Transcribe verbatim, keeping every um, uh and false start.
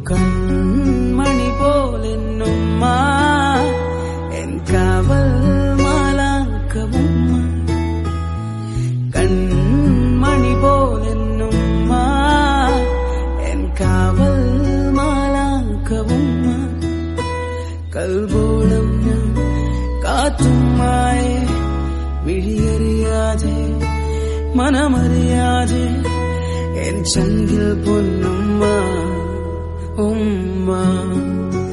കൺമണി പോലെന്നുമ്മ N കാവൽ മാലാക്കവുമ്മ കൺമണി പോലെന്നുമ്മ N കാവൽ മാലാക്കവുമ്മ കൽബോളം ഞാൻ കാത്തുമ്മായെ വിഴിയറിയാതെ മനമറിയാതെ എൻ ചങ്കിൽ പൊന്നുമ്മ ഉമ്മ